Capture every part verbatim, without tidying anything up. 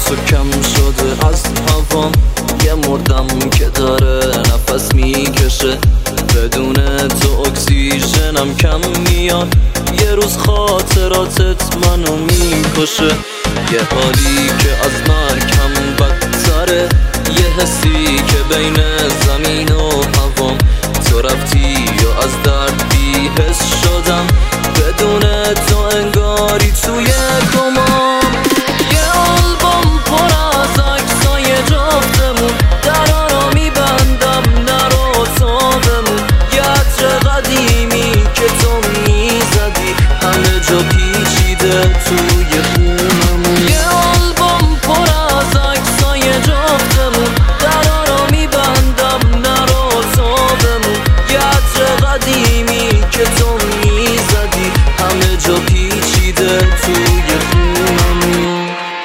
تو کم شده از هوام، یه مردم که داره نفس میکشه، بدون تو اکسیژنم کم میاد، یه روز خاطراتت منو میکشه، یه حالی که از مرگ هم بدتره، یه حسی که بین زمین و هوام، تو رفتی و از درد بی‌حس شدم، بدون تو انگاری توی کمام. یه آلبوم پر از عکسای جفتمون، درا رو میبندم نرو تا بمون، یه عطر قدیمی که تو میزدی همه جا پیچیده توی خونمون. یه آلبوم پر از عکسای جفتمون، درا رو میبندم نرو تا بمون، یه عطر قدیمی که تو میزدی همه جا پیچیده توی خونمون.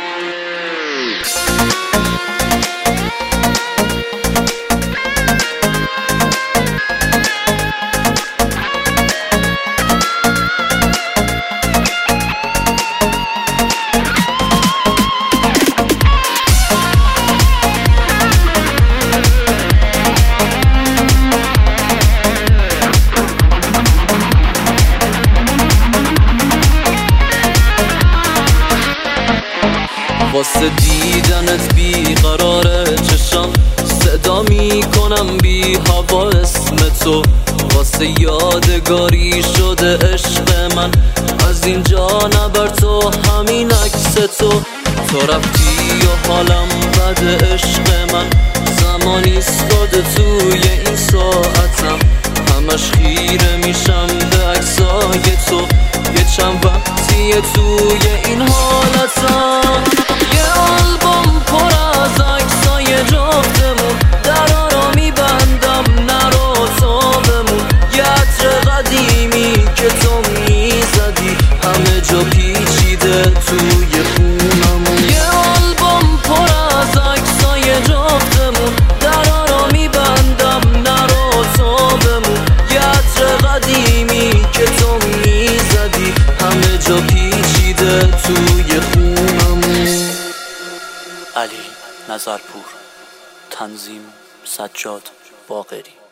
واسه دیدنت بیقراره چشم، صدا میکنم بی هوا اسم تو، واسه یادگاری شده عشق من، از اینجا نبر تو همین عکس تو، تو رفتی و حالم بد عشق من، زمانی ایستاده توی این ساعتم، همش خیره میشم به عکسای تو، یه چند وقتیه توی این حالتم. یه آلبوم پر از عکسای جفتمون، درا رو میبندم نرو تا بمون، یه عطر قدیمی که تو میزدی همه جا پیچیده توی خونمون. یه آلبوم پر از عکسای جفتمون، درا رو میبندم نرو تا بمون، یه عطر قدیمی که تو میزدی همه جا پیچیده توی خونمون. علی نظرپور، تنظیم سجاد باقری.